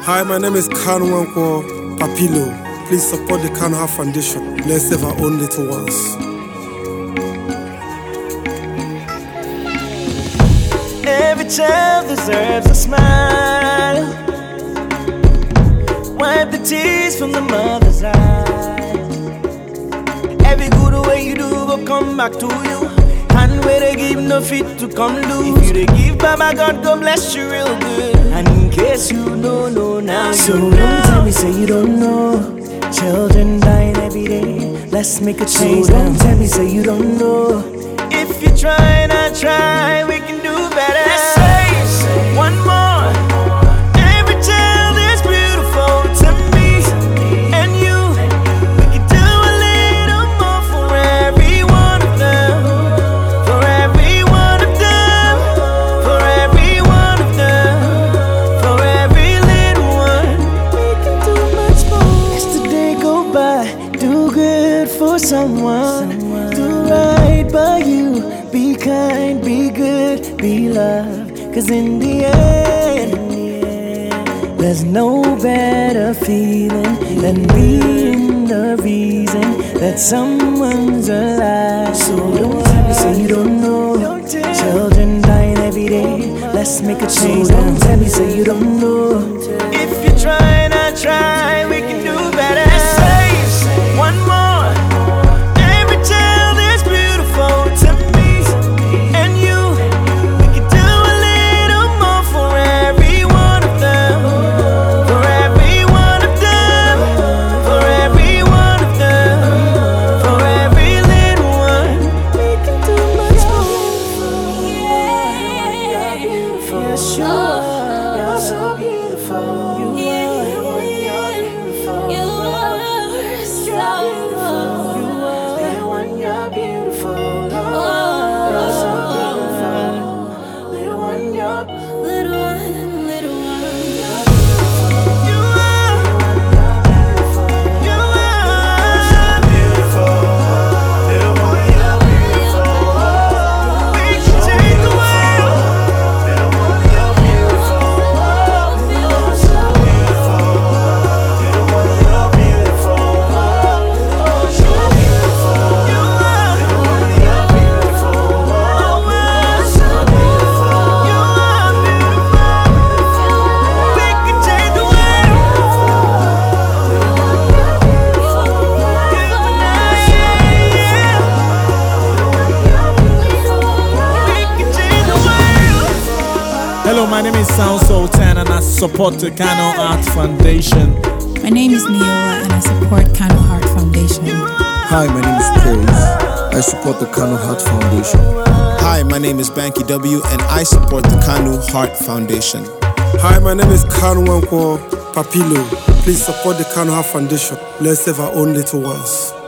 Hi, my name is Kanu Wankwo Papilo. Please support the Kanu Heart Foundation. Let's save our own little ones. Every child deserves a smile. Wipe the tears from the mother's eyes. Every good way you do will come back to you. And where they give no fit to come lose. If you they give, Baba God go bless you real good. And in case you don't know now, so you don't tell me say you don't know. Children dying every day. Let's make a change. So don't tell me say you don't know. If you try and I try, we can do better. Let's say one more. Every child is beautiful to me and you. We can do a little more for every one of them. For every one of them. For every one of them. For every little one. We can do much more. As the day go by, do good for someone. Do right by you. Be kind, be good, be loved. Cause in the end, there's no better feeling than being the reason that someone's alive. So don't tell me say you don't know. Children dying every day. Let's make a change. So don't tell me say you don't know. If you try and I try, we can do better. Say one more. Every child is beautiful to me. You're so beautiful. You are beautiful. You are so beautiful. You are little one. You're beautiful. You're so beautiful. Little one. You're little one. Little one. You're beautiful. You are. You are beautiful. Little one. You're beautiful. We can change the world. Hello, my name is Sound Sultan and I support the Kanu Heart Foundation. My name is Neola and I support Kanu Heart Foundation. Hi, my name is Praise. I support the Kanu Heart Foundation. Hi, my name is Banky W and I support the Kanu Heart Foundation. Hi, my name is Kanu Wankwo Papilo. Please support the Kanu Heart Foundation. Let's save our own little ones.